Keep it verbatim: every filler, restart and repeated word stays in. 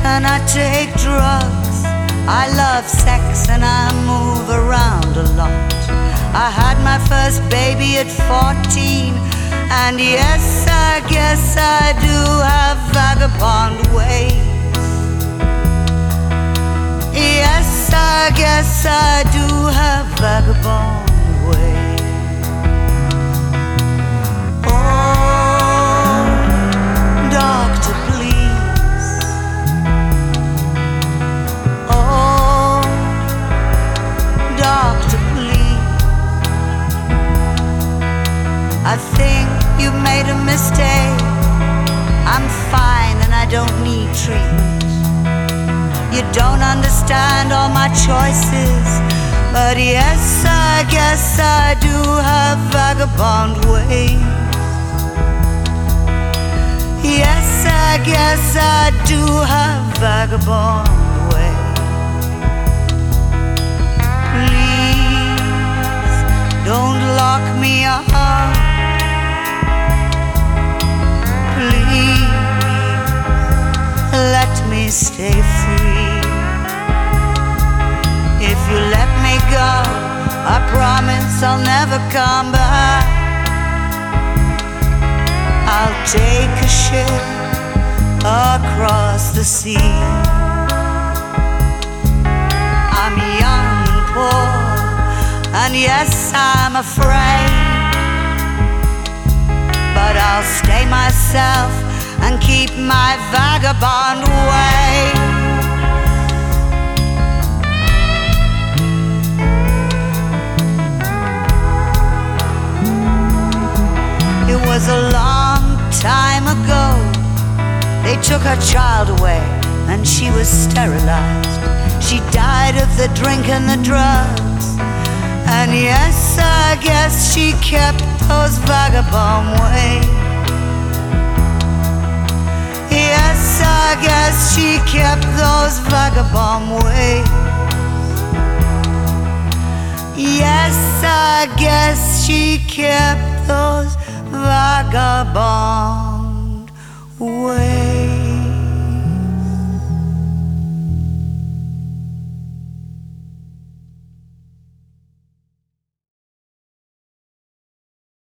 and I take drugs. I love sex and I move around a lot. I had my first baby at fourteen, and yes, I guess I do have vagabond ways. Yes, I guess I do have vagabond ways. Oh, doctor, please. Oh, doctor, please. I think you made a mistake. I'm fine and I don't need treatment. You don't understand all my choices, but yes, I guess I do have vagabond ways. Yes, I guess I do have vagabond ways. Please don't lock me up. Please let me stay free. If you let me go, I promise I'll never come back. I'll take a ship across the sea. I'm young and poor, and yes, I'm afraid, but I'll stay myself and keep my vagabond way. It was a long time ago. They took her child away and she was sterilized. She died of the drink and the drugs, and yes, I guess she kept those vagabond ways. Yes, I guess she kept those vagabond ways. Yes, I guess she kept those vagabond ways.